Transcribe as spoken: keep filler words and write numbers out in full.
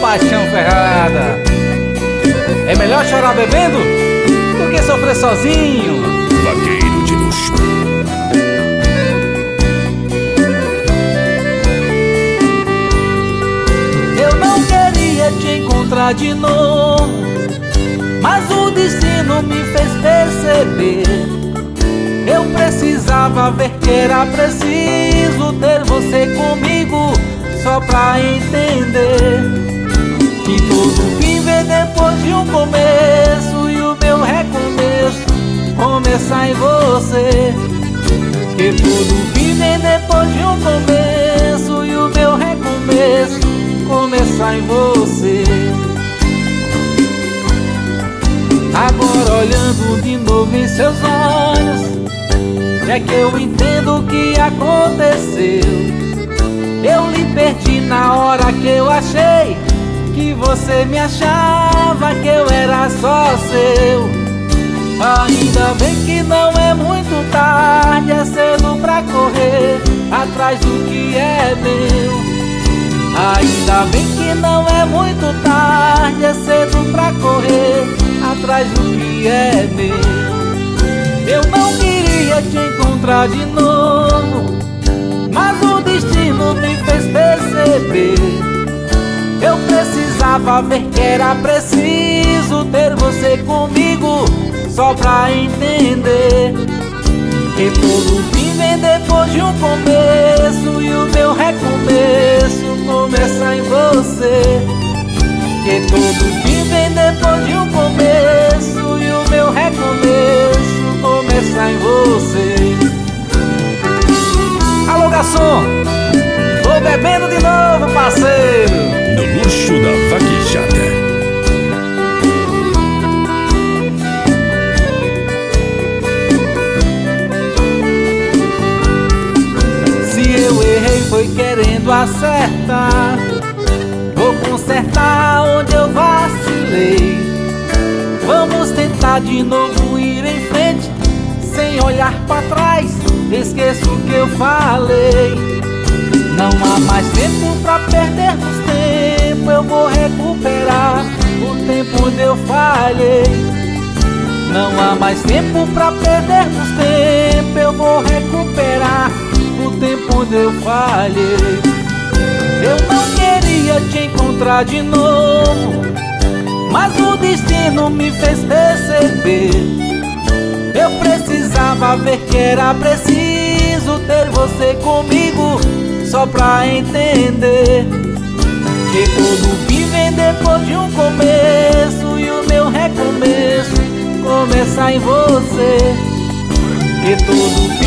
paixão ferrada. É melhor chorar bebendo do que sofrer sozinho. Vaqueiro de luxo. Eu não queria te encontrar de novo, mas o destino me fez perceber. Eu precisava ver que era preciso ter você comigo, só pra entender que todo fim vem depois de um começo, e o meu recomeço começar em você. Que todo fim vem depois de um começo, e o meu recomeço começar em você. Agora olhando de novo em seus olhos, é que eu entendo o que aconteceu. Eu lhe perdi na hora que eu achei que você me achava, que eu era só seu. Ainda bem que não é muito tarde, é cedo pra correr atrás do que é meu. Ainda bem que não é muito tarde, é cedo pra correr atrás do que é meu. Eu não queria te encontrar de novo, mas o destino me fez perceber. Eu precisava ver que era preciso ter você comigo, só pra entender que todo fim vem depois de um começo, e o meu recomeço começa em você. Que todo fim vem depois de um começo, e o meu recomeço começa em você. Alô, garçom, tô bebendo de novo, parceiro. No luxo da vaquejada. Se eu errei foi querendo acertar, vou consertar onde eu vacilei. Vamos tentar de novo ir em frente, sem olhar pra trás, esqueço o que eu falei. Não há mais tempo pra perdermos tempo, eu vou recuperar o tempo onde eu falhei. Não há mais tempo pra perdermos tempo, eu vou recuperar o tempo onde eu falhei. Eu não queria te encontrar de novo, mas o destino me fez perceber. Eu precisava ver que era preciso ter você comigo, só pra entender que todo fim vem depois de um começo, e o meu recomeço começa em você. Que todo